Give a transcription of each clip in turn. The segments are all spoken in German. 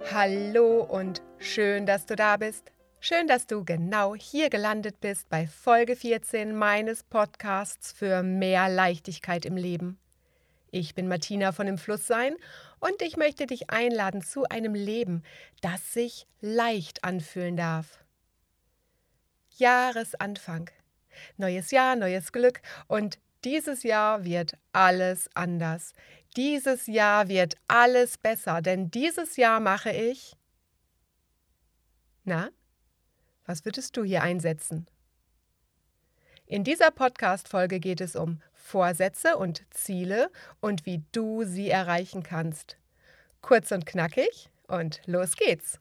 Hallo und schön, dass du da bist. Schön, dass du genau hier gelandet bist bei Folge 14 meines Podcasts für mehr Leichtigkeit im Leben. Ich bin Martina von dem Flusssein und ich möchte dich einladen zu einem Leben, das sich leicht anfühlen darf. Jahresanfang. Neues Jahr, neues Glück und dieses Jahr wird alles anders. Dieses Jahr wird alles besser, denn dieses Jahr mache ich... Na, was würdest du hier einsetzen? In dieser Podcast-Folge geht es um Vorsätze und Ziele und wie du sie erreichen kannst. Kurz und knackig und los geht's!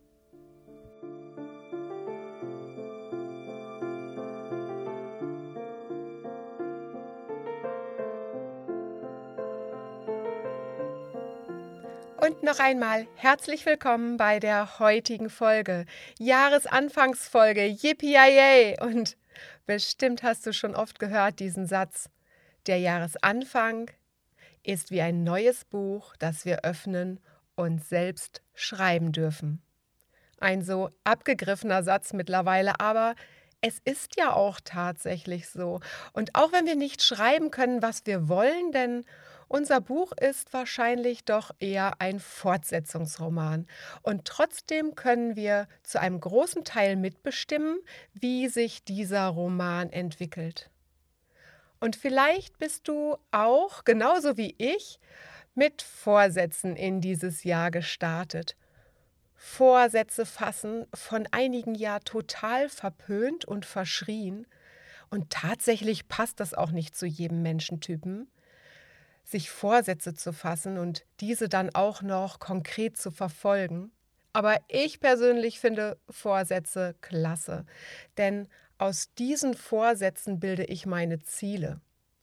Und noch einmal herzlich willkommen bei der heutigen Folge, Jahresanfangsfolge, yippie-yay! Und bestimmt hast du schon oft gehört diesen Satz, der Jahresanfang ist wie ein neues Buch, das wir öffnen und selbst schreiben dürfen. Ein so abgegriffener Satz mittlerweile, aber es ist ja auch tatsächlich so. Und auch wenn wir nicht schreiben können, was wir wollen, denn unser Buch ist wahrscheinlich doch eher ein Fortsetzungsroman. Und trotzdem können wir zu einem großen Teil mitbestimmen, wie sich dieser Roman entwickelt. Und vielleicht bist du auch, genauso wie ich, mit Vorsätzen in dieses Jahr gestartet. Vorsätze fassen, von einigen ja total verpönt und verschrien. Und tatsächlich passt das auch nicht zu jedem Menschentypen, sich Vorsätze zu fassen und diese dann auch noch konkret zu verfolgen. Aber ich persönlich finde Vorsätze klasse, denn aus diesen Vorsätzen bilde ich meine Ziele.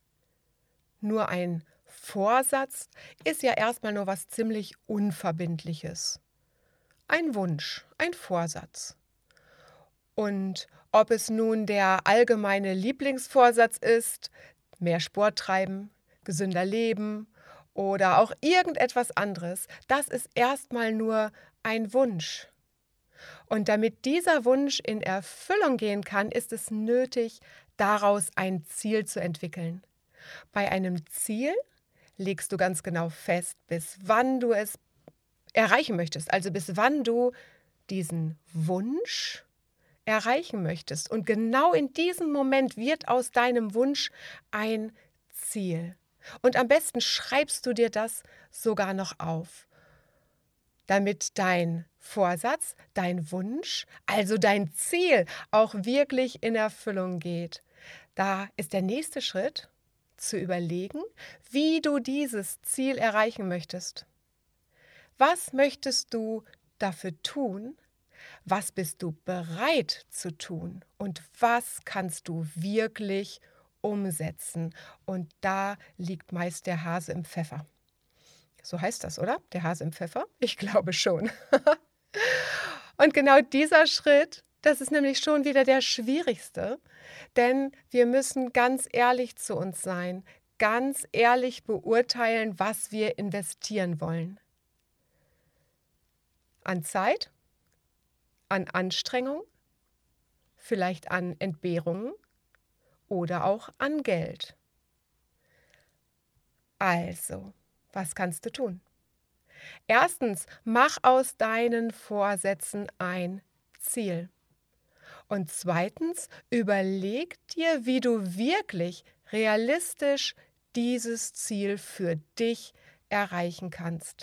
Nur ein Vorsatz ist ja erstmal nur was ziemlich Unverbindliches. Ein Wunsch, ein Vorsatz. Und ob es nun der allgemeine Lieblingsvorsatz ist, mehr Sport treiben, gesünder leben oder auch irgendetwas anderes, das ist erstmal nur ein Wunsch. Und damit dieser Wunsch in Erfüllung gehen kann, ist es nötig, daraus ein Ziel zu entwickeln. Bei einem Ziel legst du ganz genau fest, bis wann du es erreichen möchtest, also bis wann du diesen Wunsch erreichen möchtest. Und genau in diesem Moment wird aus deinem Wunsch ein Ziel. Und am besten schreibst du dir das sogar noch auf, damit dein Vorsatz, dein Wunsch, also dein Ziel auch wirklich in Erfüllung geht. Da ist der nächste Schritt, zu überlegen, wie du dieses Ziel erreichen möchtest. Was möchtest du dafür tun? Was bist du bereit zu tun? Und was kannst du wirklich umsetzen? Und da liegt meist der Hase im Pfeffer. So heißt das, oder? Der Hase im Pfeffer? Ich glaube schon. Und genau dieser Schritt, das ist nämlich schon wieder der schwierigste, denn wir müssen ganz ehrlich zu uns sein, ganz ehrlich beurteilen, was wir investieren wollen. An Zeit, an Anstrengung, vielleicht an Entbehrungen oder auch an Geld. Also, was kannst du tun? Erstens, mach aus deinen Vorsätzen ein Ziel. Und zweitens, überleg dir, wie du wirklich realistisch dieses Ziel für dich erreichen kannst.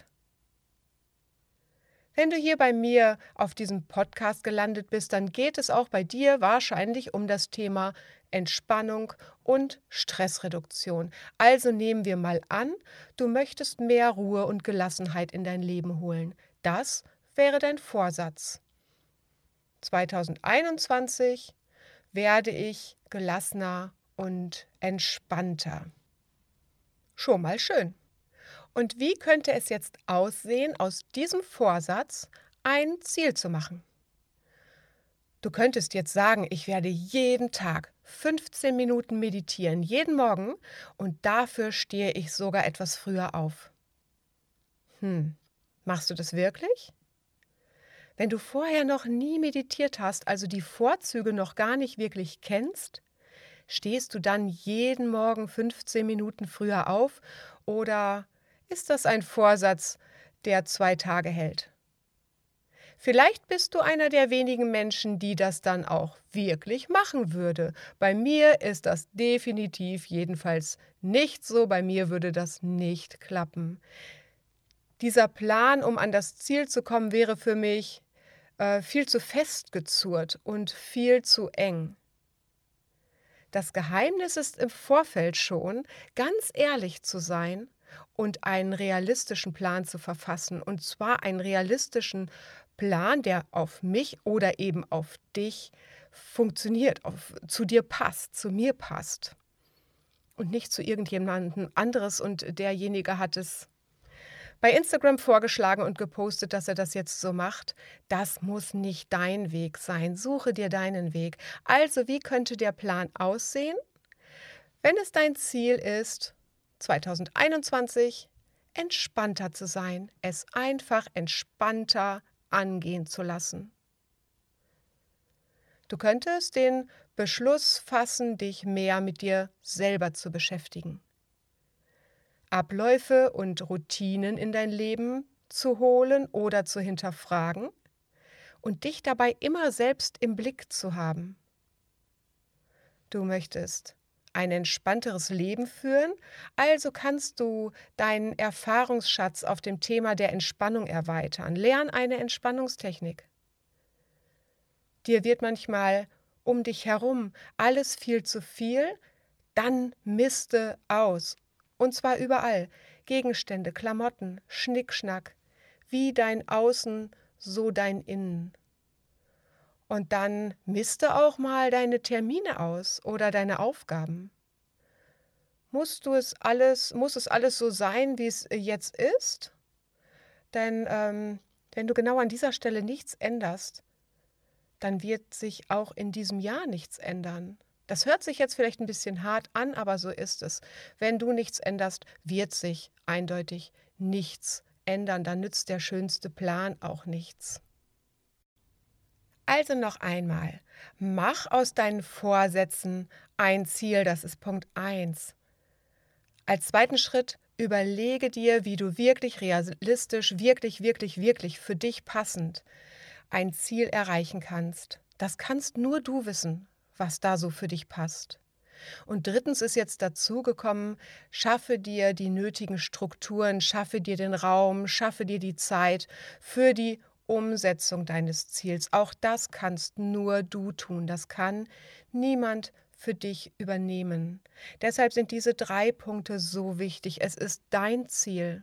Wenn du hier bei mir auf diesem Podcast gelandet bist, dann geht es auch bei dir wahrscheinlich um das Thema Entspannung und Stressreduktion. Also nehmen wir mal an, du möchtest mehr Ruhe und Gelassenheit in dein Leben holen. Das wäre dein Vorsatz. 2021 werde ich gelassener und entspannter. Schon mal schön. Und wie könnte es jetzt aussehen, aus diesem Vorsatz ein Ziel zu machen? Du könntest jetzt sagen, ich werde jeden Tag 15 Minuten meditieren, jeden Morgen, und dafür stehe ich sogar etwas früher auf. Machst du das wirklich? Wenn du vorher noch nie meditiert hast, also die Vorzüge noch gar nicht wirklich kennst, stehst du dann jeden Morgen 15 Minuten früher auf oder ist das ein Vorsatz, der 2 Tage hält? Vielleicht bist du einer der wenigen Menschen, die das dann auch wirklich machen würde. Bei mir ist das definitiv jedenfalls nicht so. Bei mir würde das nicht klappen. Dieser Plan, um an das Ziel zu kommen, wäre für mich viel zu festgezurrt und viel zu eng. Das Geheimnis ist im Vorfeld schon, ganz ehrlich zu sein und einen realistischen Plan zu verfassen. Und zwar einen realistischen Plan, der auf mich oder eben auf dich funktioniert, zu dir passt, zu mir passt und nicht zu irgendjemandem anderes. Und derjenige hat es bei Instagram vorgeschlagen und gepostet, dass er das jetzt so macht. Das muss nicht dein Weg sein. Suche dir deinen Weg. Also, wie könnte der Plan aussehen, wenn es dein Ziel ist, 2021 entspannter zu sein, es einfach entspannter angehen zu lassen? Du könntest den Beschluss fassen, dich mehr mit dir selber zu beschäftigen. Abläufe und Routinen in dein Leben zu holen oder zu hinterfragen und dich dabei immer selbst im Blick zu haben. Du möchtest ein entspannteres Leben führen, also kannst du deinen Erfahrungsschatz auf dem Thema der Entspannung erweitern. Lern eine Entspannungstechnik. Dir wird manchmal um dich herum alles viel zu viel, dann miste aus. Und zwar überall. Gegenstände, Klamotten, Schnickschnack. Wie dein Außen, so dein Innen. Und dann miste auch mal deine Termine aus oder deine Aufgaben. Muss es alles so sein, wie es jetzt ist? Denn wenn du genau an dieser Stelle nichts änderst, dann wird sich auch in diesem Jahr nichts ändern. Das hört sich jetzt vielleicht ein bisschen hart an, aber so ist es. Wenn du nichts änderst, wird sich eindeutig nichts ändern. Dann nützt der schönste Plan auch nichts. Also noch einmal, mach aus deinen Vorsätzen ein Ziel, das ist Punkt 1. Als zweiten Schritt überlege dir, wie du wirklich realistisch, wirklich für dich passend ein Ziel erreichen kannst. Das kannst nur du wissen, was da so für dich passt. Und drittens ist jetzt dazu gekommen, schaffe dir die nötigen Strukturen, schaffe dir den Raum, schaffe dir die Zeit für die Umsetzung deines Ziels. Auch das kannst nur du tun. Das kann niemand für dich übernehmen. Deshalb sind diese 3 Punkte so wichtig. Es ist dein Ziel.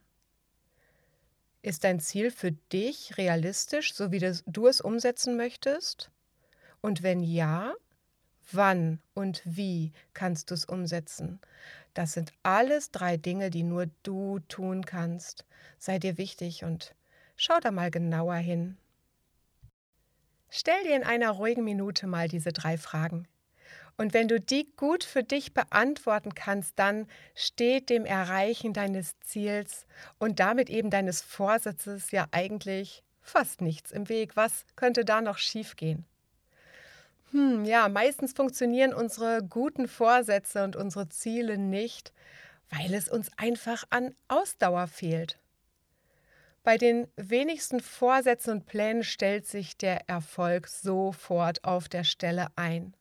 Ist dein Ziel für dich realistisch, so wie du es umsetzen möchtest? Und wenn ja, wann und wie kannst du es umsetzen? Das sind alles 3 Dinge, die nur du tun kannst. Sei dir wichtig und schau da mal genauer hin. Stell dir in einer ruhigen Minute mal diese 3 Fragen. Und wenn du die gut für dich beantworten kannst, dann steht dem Erreichen deines Ziels und damit eben deines Vorsatzes ja eigentlich fast nichts im Weg. Was könnte da noch schiefgehen? Ja, meistens funktionieren unsere guten Vorsätze und unsere Ziele nicht, weil es uns einfach an Ausdauer fehlt. Bei den wenigsten Vorsätzen und Plänen stellt sich der Erfolg sofort auf der Stelle ein.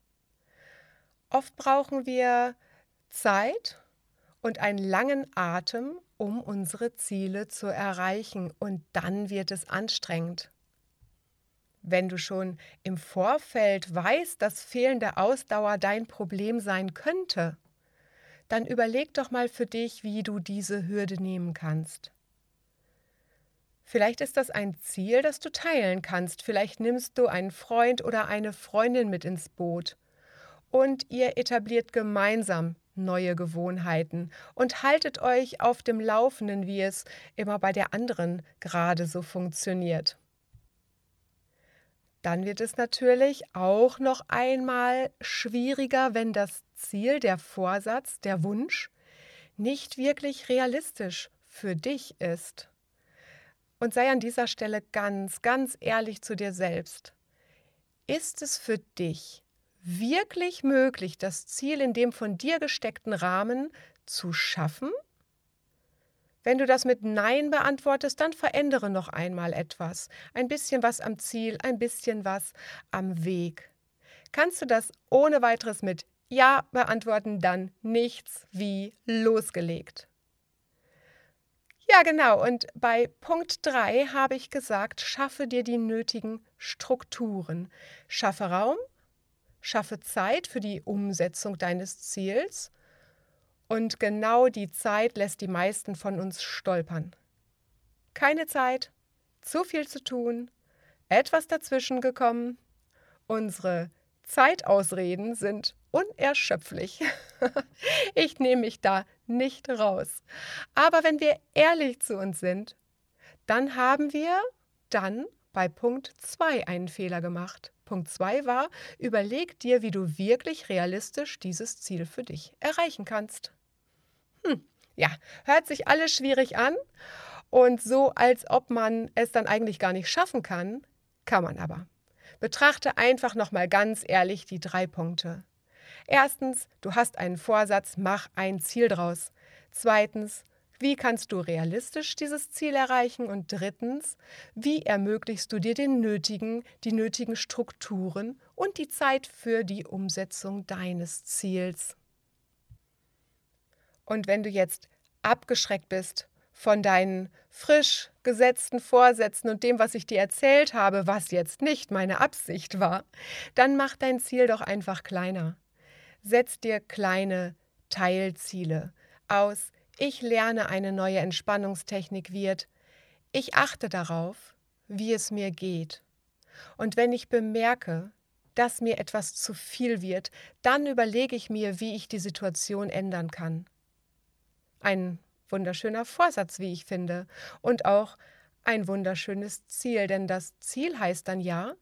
Oft brauchen wir Zeit und einen langen Atem, um unsere Ziele zu erreichen, und dann wird es anstrengend. Wenn du schon im Vorfeld weißt, dass fehlende Ausdauer dein Problem sein könnte, dann überleg doch mal für dich, wie du diese Hürde nehmen kannst. Vielleicht ist das ein Ziel, das du teilen kannst. Vielleicht nimmst du einen Freund oder eine Freundin mit ins Boot und ihr etabliert gemeinsam neue Gewohnheiten und haltet euch auf dem Laufenden, wie es immer bei der anderen gerade so funktioniert. Dann wird es natürlich auch noch einmal schwieriger, wenn das Ziel, der Vorsatz, der Wunsch nicht wirklich realistisch für dich ist. Und sei an dieser Stelle ganz, ganz ehrlich zu dir selbst. Ist es für dich wirklich möglich, das Ziel in dem von dir gesteckten Rahmen zu schaffen? Wenn du das mit Nein beantwortest, dann verändere noch einmal etwas. Ein bisschen was am Ziel, ein bisschen was am Weg. Kannst du das ohne weiteres mit Ja beantworten, dann nichts wie losgelegt. Ja, genau. Und bei Punkt 3 habe ich gesagt, schaffe dir die nötigen Strukturen. Schaffe Raum, schaffe Zeit für die Umsetzung deines Ziels. Und genau die Zeit lässt die meisten von uns stolpern. Keine Zeit, zu viel zu tun, etwas dazwischen gekommen. Unsere Zeitausreden sind unerschöpflich. Ich nehme mich da nicht raus. Aber wenn wir ehrlich zu uns sind, dann haben wir bei Punkt 2 einen Fehler gemacht. Punkt 2 war, überleg dir, wie du wirklich realistisch dieses Ziel für dich erreichen kannst. Ja, hört sich alles schwierig an und so, als ob man es dann eigentlich gar nicht schaffen kann, kann man aber. Betrachte einfach nochmal ganz ehrlich die 3 Punkte. Erstens, du hast einen Vorsatz, mach ein Ziel draus. Zweitens, wie kannst du realistisch dieses Ziel erreichen? Und drittens, wie ermöglichst du dir die nötigen Strukturen und die Zeit für die Umsetzung deines Ziels? Und wenn du jetzt abgeschreckt bist von deinen frisch gesetzten Vorsätzen und dem, was ich dir erzählt habe, was jetzt nicht meine Absicht war, dann mach dein Ziel doch einfach kleiner. Setz dir kleine Teilziele aus. Ich lerne eine neue Entspannungstechnik wird. Ich achte darauf, wie es mir geht. Und wenn ich bemerke, dass mir etwas zu viel wird, dann überlege ich mir, wie ich die Situation ändern kann. Ein wunderschöner Vorsatz, wie ich finde, und auch ein wunderschönes Ziel, denn das Ziel heißt dann ja,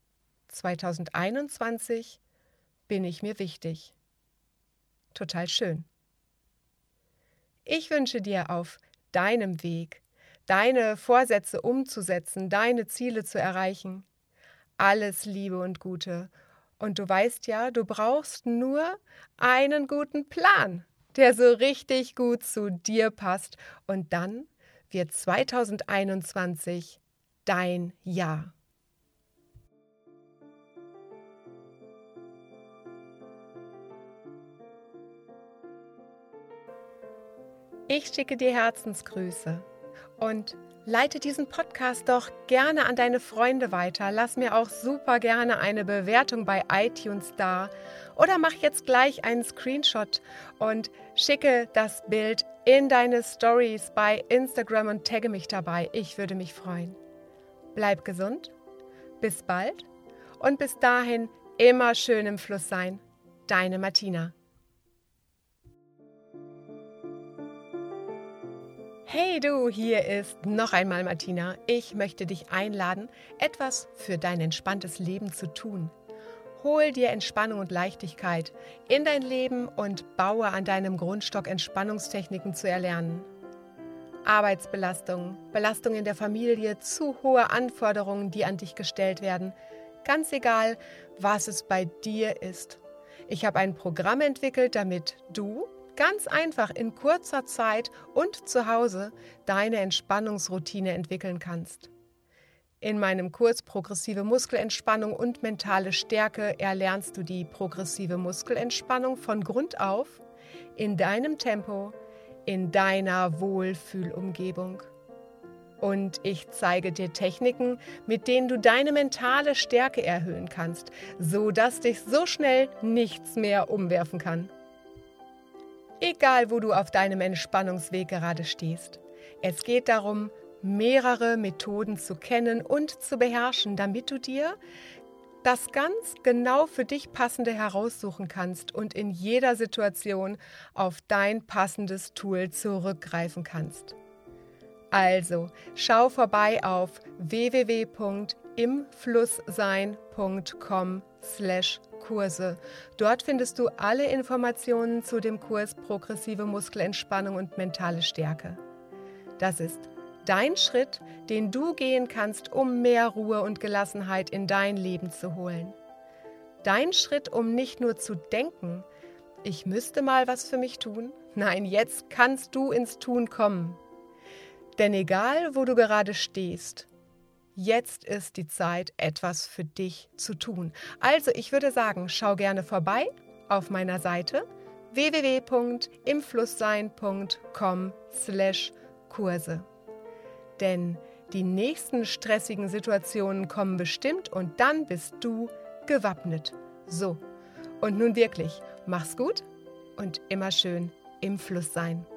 2021 bin ich mir wichtig. Total schön. Ich wünsche dir auf deinem Weg, deine Vorsätze umzusetzen, deine Ziele zu erreichen, alles Liebe und Gute. Und du weißt ja, du brauchst nur einen guten Plan, der so richtig gut zu dir passt. Und dann wird 2021 dein Jahr. Ich schicke dir Herzensgrüße und leite diesen Podcast doch gerne an deine Freunde weiter. Lass mir auch super gerne eine Bewertung bei iTunes da oder mach jetzt gleich einen Screenshot und schicke das Bild in deine Stories bei Instagram und tagge mich dabei. Ich würde mich freuen. Bleib gesund, bis bald und bis dahin immer schön im Fluss sein. Deine Martina. Hey du, hier ist noch einmal Martina. Ich möchte dich einladen, etwas für dein entspanntes Leben zu tun. Hol dir Entspannung und Leichtigkeit in dein Leben und baue an deinem Grundstock Entspannungstechniken zu erlernen. Arbeitsbelastung, Belastung in der Familie, zu hohe Anforderungen, die an dich gestellt werden. Ganz egal, was es bei dir ist. Ich habe ein Programm entwickelt, damit du ganz einfach in kurzer Zeit und zu Hause deine Entspannungsroutine entwickeln kannst. In meinem Kurs Progressive Muskelentspannung und mentale Stärke erlernst du die progressive Muskelentspannung von Grund auf, in deinem Tempo, in deiner Wohlfühlumgebung. Und ich zeige dir Techniken, mit denen du deine mentale Stärke erhöhen kannst, sodass dich so schnell nichts mehr umwerfen kann. Egal, wo du auf deinem Entspannungsweg gerade stehst. Es geht darum, mehrere Methoden zu kennen und zu beherrschen, damit du dir das ganz genau für dich Passende heraussuchen kannst und in jeder Situation auf dein passendes Tool zurückgreifen kannst. Also, schau vorbei auf www.imflusssein.com/Kurse. Dort findest du alle Informationen zu dem Kurs Progressive Muskelentspannung und mentale Stärke. Das ist Dein Schritt, den du gehen kannst, um mehr Ruhe und Gelassenheit in dein Leben zu holen. Dein Schritt, um nicht nur zu denken, ich müsste mal was für mich tun. Nein, jetzt kannst du ins Tun kommen. Denn egal, wo du gerade stehst, jetzt ist die Zeit, etwas für dich zu tun. Also ich würde sagen, schau gerne vorbei auf meiner Seite www.imflusssein.com/Kurse. Denn die nächsten stressigen Situationen kommen bestimmt und dann bist du gewappnet. So, und nun wirklich, mach's gut und immer schön im Fluss sein.